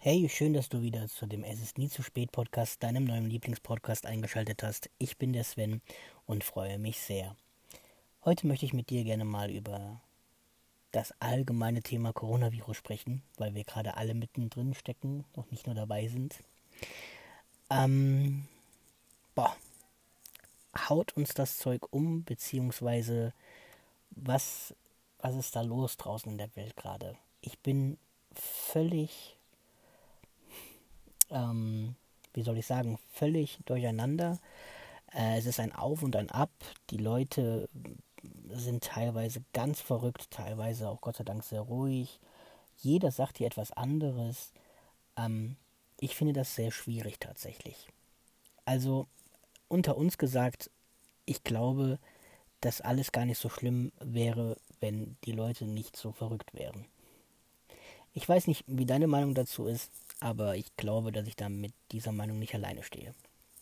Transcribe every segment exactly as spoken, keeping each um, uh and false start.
Hey, schön, dass du wieder zu dem Es ist nie zu spät Podcast, deinem neuen Lieblingspodcast eingeschaltet hast. Ich bin der Sven und freue mich sehr. Heute möchte ich mit dir gerne mal über das allgemeine Thema Coronavirus sprechen, weil wir gerade alle mittendrin stecken, noch nicht nur dabei sind. Ähm, boah, haut uns das Zeug um, beziehungsweise was, was ist da los draußen in der Welt gerade? Ich bin völlig ähm, wie soll ich sagen, völlig durcheinander. Äh, es ist ein Auf und ein Ab. Die Leute sind teilweise ganz verrückt, teilweise auch Gott sei Dank sehr ruhig. Jeder sagt hier etwas anderes. Ähm, ich finde das sehr schwierig tatsächlich. Also unter uns gesagt, ich glaube, dass alles gar nicht so schlimm wäre, wenn die Leute nicht so verrückt wären. Ich weiß nicht, wie deine Meinung dazu ist, aber ich glaube, dass ich da mit dieser Meinung nicht alleine stehe.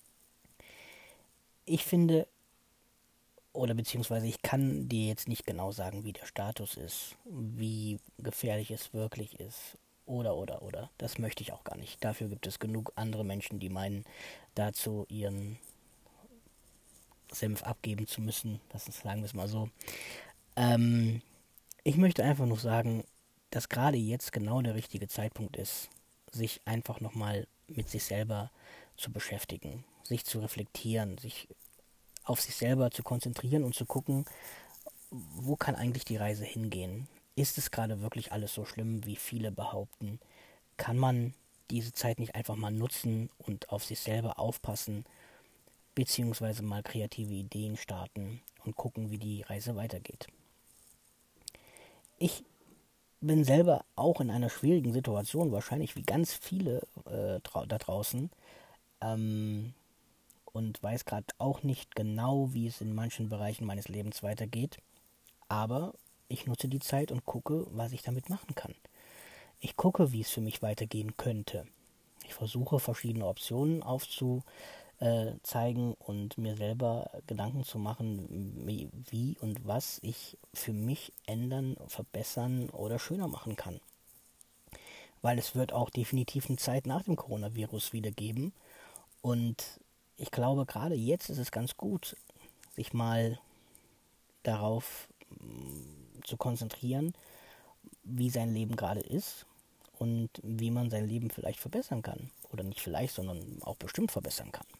Ich finde, oder beziehungsweise ich kann dir jetzt nicht genau sagen, wie der Status ist, wie gefährlich es wirklich ist. Oder, oder, oder. Das möchte ich auch gar nicht. Dafür gibt es genug andere Menschen, die meinen, dazu ihren Senf abgeben zu müssen. Das ist, sagen wir es mal so. Ähm, ich möchte einfach nur sagen, dass gerade jetzt genau der richtige Zeitpunkt ist, sich einfach nochmal mit sich selber zu beschäftigen, sich zu reflektieren, sich auf sich selber zu konzentrieren und zu gucken, wo kann eigentlich die Reise hingehen? Ist es gerade wirklich alles so schlimm, wie viele behaupten? Kann man diese Zeit nicht einfach mal nutzen und auf sich selber aufpassen, beziehungsweise mal kreative Ideen starten und gucken, wie die Reise weitergeht? Ich bin selber auch in einer schwierigen Situation, wahrscheinlich wie ganz viele äh, da draußen, ähm, und weiß gerade auch nicht genau, wie es in manchen Bereichen meines Lebens weitergeht. Aber ich nutze die Zeit und gucke, was ich damit machen kann. Ich gucke, wie es für mich weitergehen könnte. Ich versuche verschiedene Optionen aufzuzeigen und mir selber Gedanken zu machen, wie, wie und was ich für mich ändern, verbessern oder schöner machen kann. Weil es wird auch definitiv eine Zeit nach dem Coronavirus wieder geben. Und ich glaube, gerade jetzt ist es ganz gut, sich mal darauf zu konzentrieren, wie sein Leben gerade ist und wie man sein Leben vielleicht verbessern kann. Oder nicht vielleicht, sondern auch bestimmt verbessern kann.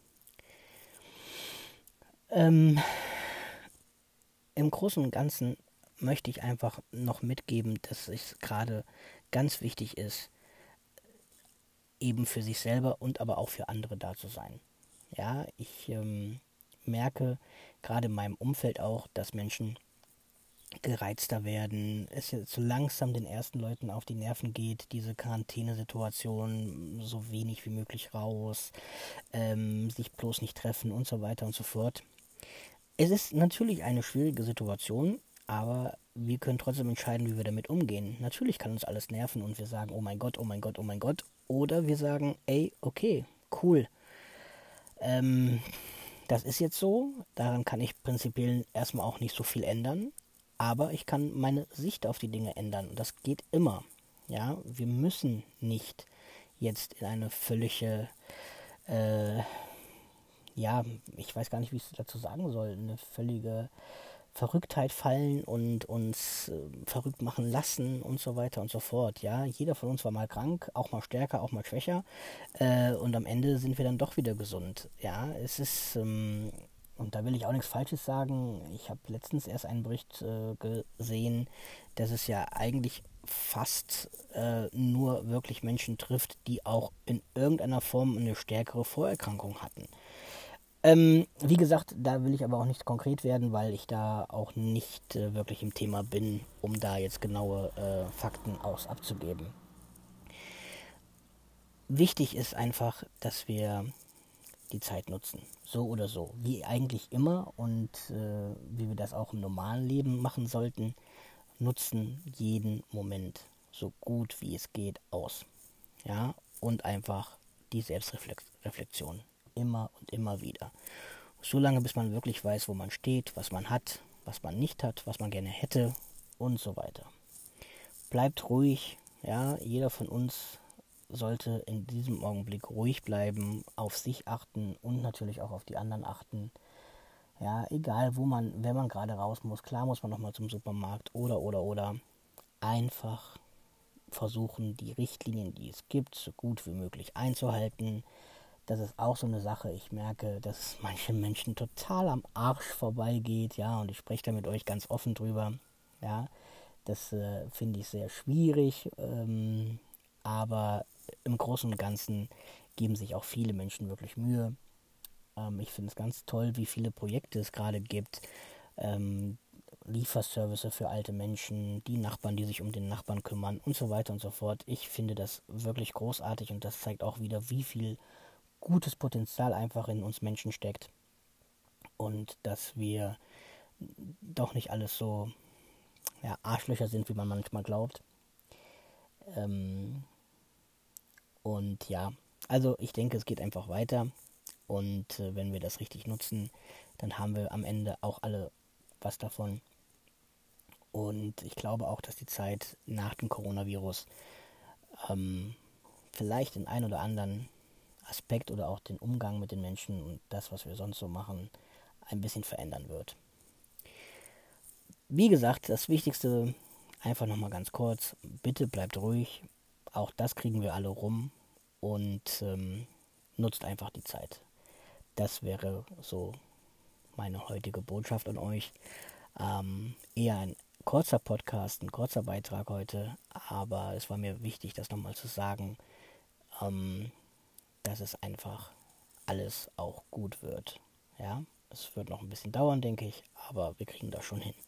Ähm, Im Großen und Ganzen möchte ich einfach noch mitgeben, dass es gerade ganz wichtig ist, eben für sich selber und aber auch für andere da zu sein. Ja, ich ähm, merke gerade in meinem Umfeld auch, dass Menschen gereizter werden, es jetzt so langsam den ersten Leuten auf die Nerven geht, diese Quarantänesituation, so wenig wie möglich raus, ähm, sich bloß nicht treffen und so weiter und so fort. Es ist natürlich eine schwierige Situation, aber wir können trotzdem entscheiden, wie wir damit umgehen. Natürlich kann uns alles nerven und wir sagen, oh mein Gott, oh mein Gott, oh mein Gott. Oder wir sagen, ey, okay, cool. Ähm, das ist jetzt so. Daran kann ich prinzipiell erstmal auch nicht so viel ändern. Aber ich kann meine Sicht auf die Dinge ändern. Und das geht immer. Ja, wir müssen nicht jetzt in eine völlige, äh, ja, ich weiß gar nicht, wie ich es dazu sagen soll, eine völlige Verrücktheit fallen und uns äh, verrückt machen lassen und so weiter und so fort. Ja, jeder von uns war mal krank, auch mal stärker, auch mal schwächer. Äh, und am Ende sind wir dann doch wieder gesund. Ja, es ist, ähm, und da will ich auch nichts Falsches sagen. Ich habe letztens erst einen Bericht äh, gesehen, dass es ja eigentlich fast äh, nur wirklich Menschen trifft, die auch in irgendeiner Form eine stärkere Vorerkrankung hatten. Ähm, wie gesagt, da will ich aber auch nicht konkret werden, weil ich da auch nicht äh, wirklich im Thema bin, um da jetzt genaue äh, Fakten aus abzugeben. Wichtig ist einfach, dass wir die Zeit nutzen. So oder so. Wie eigentlich immer und äh, wie wir das auch im normalen Leben machen sollten, nutzen jeden Moment so gut wie es geht aus. Ja, und einfach die Selbstreflexion. Immer und immer wieder. So lange, bis man wirklich weiß, wo man steht, was man hat, was man nicht hat, was man gerne hätte und so weiter. Bleibt ruhig, ja, jeder von uns sollte in diesem Augenblick ruhig bleiben, auf sich achten und natürlich auch auf die anderen achten. Ja, egal wo man, wenn man gerade raus muss, klar muss man nochmal zum Supermarkt oder, oder, oder. Einfach versuchen, die Richtlinien, die es gibt, so gut wie möglich einzuhalten. Das ist auch so eine Sache. Ich merke, dass es manchen Menschen total am Arsch vorbeigeht, ja, und ich spreche da mit euch ganz offen drüber, ja. Das äh, finde ich sehr schwierig, ähm, aber im Großen und Ganzen geben sich auch viele Menschen wirklich Mühe. Ähm, ich finde es ganz toll, wie viele Projekte es gerade gibt. Ähm, Lieferservice für alte Menschen, die Nachbarn, die sich um den Nachbarn kümmern und so weiter und so fort. Ich finde das wirklich großartig und das zeigt auch wieder, wie viel gutes Potenzial einfach in uns Menschen steckt und dass wir doch nicht alles so, ja, Arschlöcher sind, wie man manchmal glaubt. Ähm, und ja, also ich denke, es geht einfach weiter und äh, wenn wir das richtig nutzen, dann haben wir am Ende auch alle was davon. Und ich glaube auch, dass die Zeit nach dem Coronavirus ähm, vielleicht den einen oder anderen Aspekt oder auch den Umgang mit den Menschen und das, was wir sonst so machen, ein bisschen verändern wird. Wie gesagt, das Wichtigste, einfach nochmal ganz kurz, bitte bleibt ruhig, auch das kriegen wir alle rum und ähm, nutzt einfach die Zeit. Das wäre so meine heutige Botschaft an euch. Ähm, eher ein kurzer Podcast, ein kurzer Beitrag heute, aber es war mir wichtig, das nochmal zu sagen, ähm, dass es einfach alles auch gut wird. Ja, es wird noch ein bisschen dauern, denke ich, aber wir kriegen das schon hin.